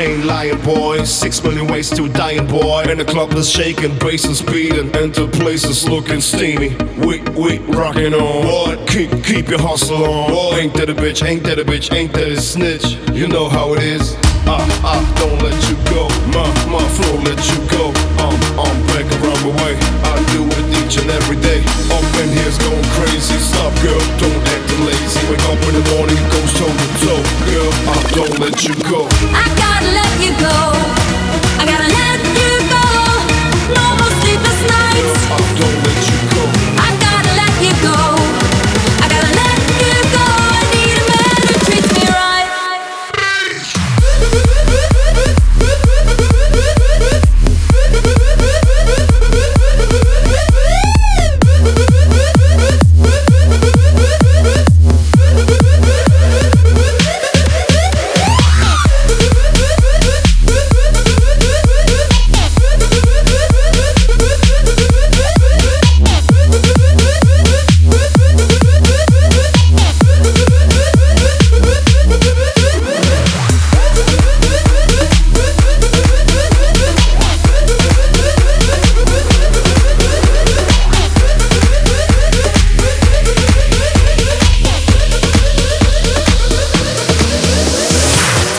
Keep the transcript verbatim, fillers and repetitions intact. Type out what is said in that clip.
ain't lying, boy. Six million ways to dying, boy. And the club is shaking, bass is beating, and the place is looking steamy. We, we rockin' on, boy. Keep, keep your hustle on, boy. Ain't that a bitch, ain't that a bitch, ain't that a snitch? You know how it is. Ah, uh, ah, uh,